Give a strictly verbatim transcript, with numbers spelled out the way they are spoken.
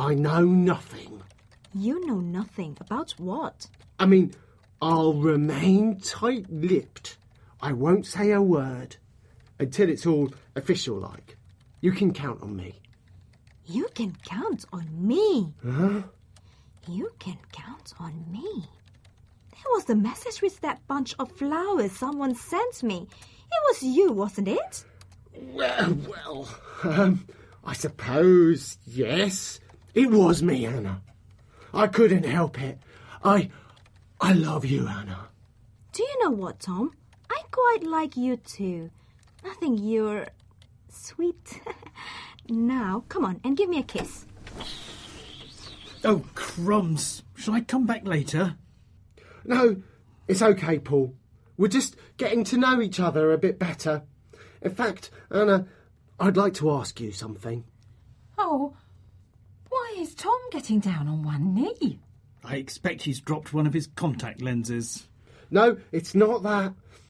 I know nothing. You know nothing about what? I mean, I'll remain tight-lipped. I won't say a word until it's all official-like. You can count on me. You can count on me? Huh? You can count on me? That was the message with that bunch of flowers someone sent me. It was you, wasn't it? Well, well, um, I suppose, yes. It was me, Anna. I couldn't help it. I, I love you, Anna. Do you know what, Tom? I quite like you too. I think you're sweet. Now, come on and give me a kiss. Oh, crumbs. Shall I come back later? No, it's okay, Paul. We're just getting to know each other a bit better. In fact, Anna, I'd like to ask you something. Oh, why is Tom getting down on one knee? I expect he's dropped one of his contact lenses. No, it's not that.